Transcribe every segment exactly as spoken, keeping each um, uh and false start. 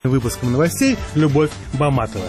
Выпуском новостей Любовь Баматова.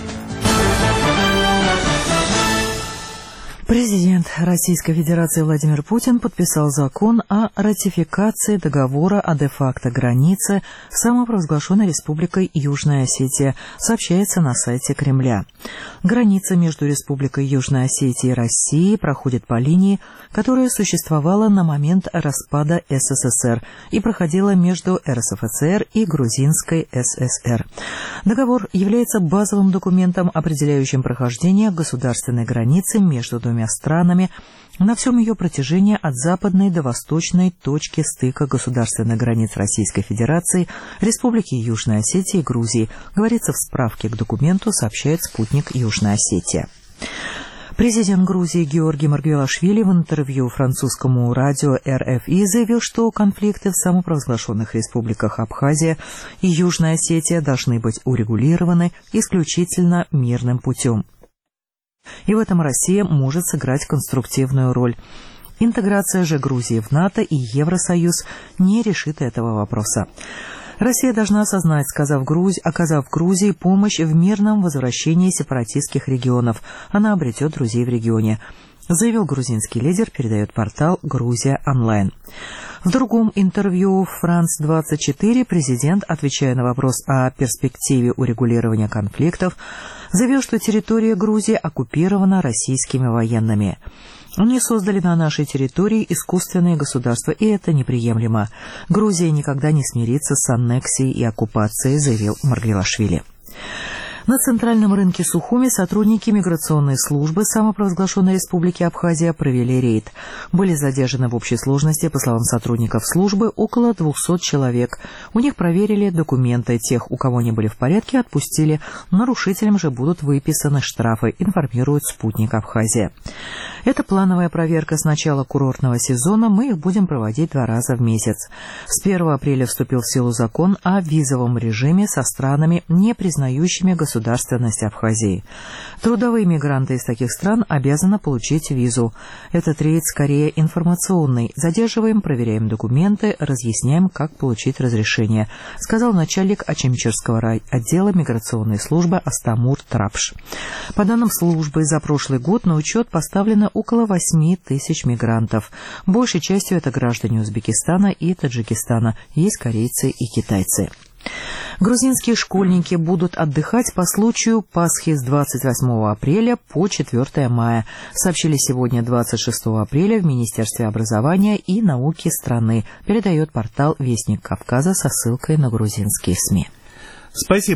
Президент Российской Федерации Владимир Путин подписал закон о ратификации договора о де-факто границе с самопровозглашенной Республикой Южная Осетия, сообщается на сайте Кремля. Граница между Республикой Южная Осетия и Россией проходит по линии, которая существовала на момент распада СССР и проходила между РСФСР и Грузинской ССР. Договор является базовым документом, определяющим прохождение государственной границы между двумя странами на всем ее протяжении от западной до восточной точки стыка государственных границ Российской Федерации, Республики Южная Осетия и Грузии, говорится в справке к документу, сообщает спутник Южная Осетия. Президент Грузии Георгий Маргвелашвили в интервью французскому радио эр эф и заявил, что конфликты в самопровозглашенных республиках Абхазия и Южная Осетия должны быть урегулированы исключительно мирным путем. И в этом Россия может сыграть конструктивную роль. Интеграция же Грузии в НАТО и Евросоюз не решит этого вопроса. Россия должна осознать, сказав Грузии, оказав Грузии помощь в мирном возвращении сепаратистских регионов. Она обретет друзей в регионе, заявил грузинский лидер, передает портал «Грузия онлайн». В другом интервью Франс двадцать четыре президент, отвечая на вопрос о перспективе урегулирования конфликтов, заявил, что территория Грузии оккупирована российскими военными. Они создали на нашей территории искусственное государство, и это неприемлемо. Грузия никогда не смирится с аннексией и оккупацией, заявил Маргвелашвили. На центральном рынке Сухуми сотрудники миграционной службы самопровозглашенной Республики Абхазия провели рейд. Были задержаны в общей сложности, по словам сотрудников службы, около двухсот человек. У них проверили документы. Тех, у кого не были в порядке, отпустили. Нарушителям же будут выписаны штрафы, информирует спутник Абхазия. Это плановая проверка с начала курортного сезона. Мы их будем проводить два раза в месяц. С первого апреля вступил в силу закон о визовом режиме со странами, не признающими государственность государственность Абхазии. Трудовые мигранты из таких стран обязаны получить визу. Этот рейд скорее информационный. Задерживаем, проверяем документы, разъясняем, как получить разрешение, сказал начальник Ачимчирского отдела миграционной службы Астамур Трапш. По данным службы, за прошлый год на учет поставлено около восьми тысяч мигрантов. Большей частью это граждане Узбекистана и Таджикистана. Есть корейцы и китайцы. Грузинские школьники будут отдыхать по случаю Пасхи с двадцать восьмого апреля по четвёртое мая, сообщили сегодня, двадцать шестого апреля, в Министерстве образования и науки страны, передает портал «Вестник Кавказа» со ссылкой на грузинские СМИ. Спасибо.